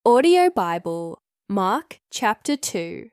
Audio Bible, Mark chapter 2.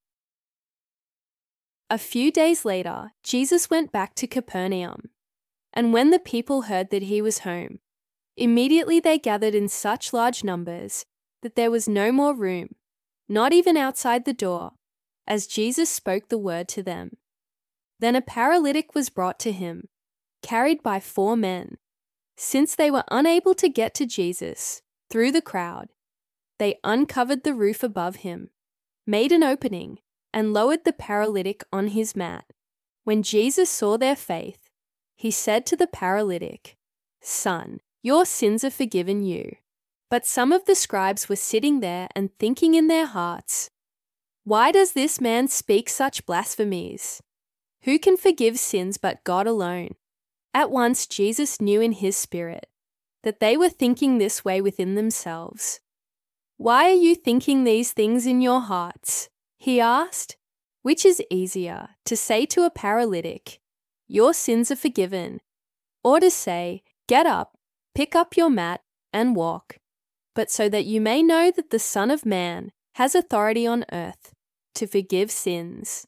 A few days later, Jesus went back to Capernaum. And when the people heard that he was home, immediately they gathered in such large numbers that there was no more room, not even outside the door, as Jesus spoke the word to them. Then a paralytic was brought to him, carried by 4 men. Since they were unable to get to Jesus through the crowd, they uncovered the roof above him, made an opening, and lowered the paralytic on his mat. When Jesus saw their faith, he said to the paralytic, "Son, your sins are forgiven you." But some of the scribes were sitting there and thinking in their hearts, "Why does this man speak such blasphemies? Who can forgive sins but God alone?" At once Jesus knew in his spirit that they were thinking this way within themselves. "Why are you thinking these things in your hearts?" he asked. "Which is easier, to say to a paralytic, 'Your sins are forgiven,' or to say, 'Get up, pick up your mat, and walk'? But so that you may know that the Son of Man has authority on earth to forgive sins."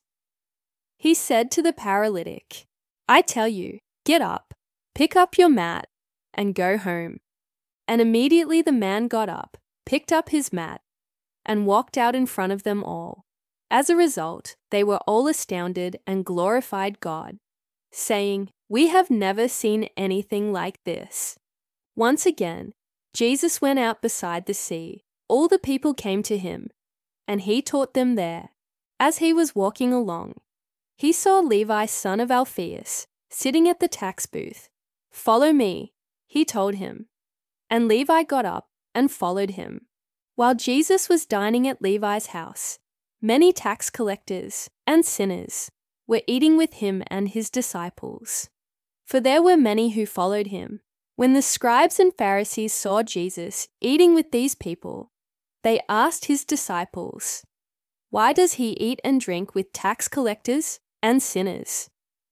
He said to the paralytic, "I tell you, get up, pick up your mat, and go home." And immediately the man got up, picked up his mat, and walked out in front of them all. As a result, they were all astounded and glorified God, saying, "We have never seen anything like this." Once again, Jesus went out beside the sea. All the people came to him, and he taught them there. As he was walking along, he saw Levi, son of Alphaeus, sitting at the tax booth. "Follow me," he told him. And Levi got up and followed him. While Jesus was dining at Levi's house, many tax collectors and sinners were eating with him and his disciples. For there were many who followed him. When the scribes and Pharisees saw Jesus eating with these people, they asked his disciples, "Why does he eat and drink with tax collectors and sinners?"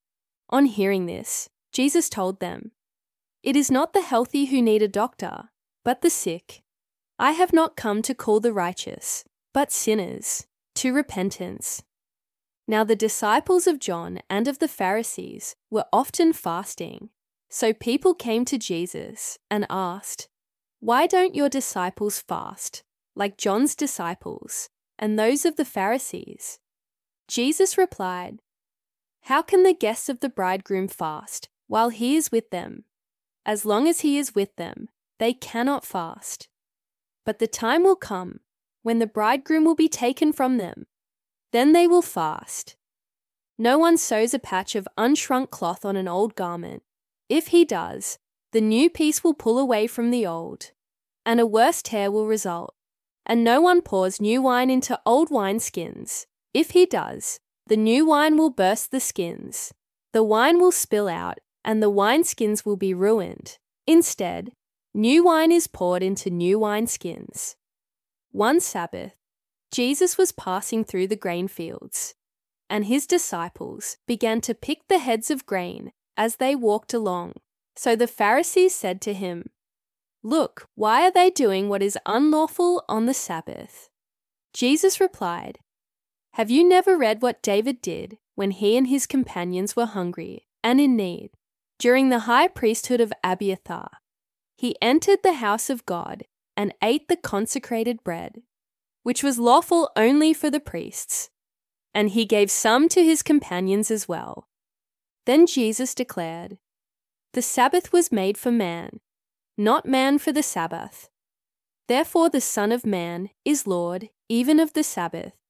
On hearing this, Jesus told them, "It is not the healthy who need a doctor, but the sick. I have not come to call the righteous, but sinners to repentance." Now the disciples of John and of the Pharisees were often fasting. So people came to Jesus and asked, "Why don't your disciples fast, like John's disciples and those of the Pharisees?" Jesus replied, "How can the guests of the bridegroom fast while he is with them? As long as he is with them, they cannot fast. But the time will come when the bridegroom will be taken from them. Then they will fast. No one sews a patch of unshrunk cloth on an old garment. If he does, the new piece will pull away from the old, and a worse tear will result. And no one pours new wine into old wineskins. If he does, the new wine will burst the skins. The wine will spill out, and the wineskins will be ruined. Instead, new wine is poured into new wineskins." One Sabbath, Jesus was passing through the grain fields, and his disciples began to pick the heads of grain as they walked along. So the Pharisees said to him, "Look, why are they doing what is unlawful on the Sabbath?" Jesus replied, "Have you never read what David did when he and his companions were hungry and in need? During the high priesthood of Abiathar, he entered the house of God and ate the consecrated bread, which was lawful only for the priests, and he gave some to his companions as well." Then Jesus declared, "The Sabbath was made for man, not man for the Sabbath. Therefore the Son of Man is Lord even of the Sabbath."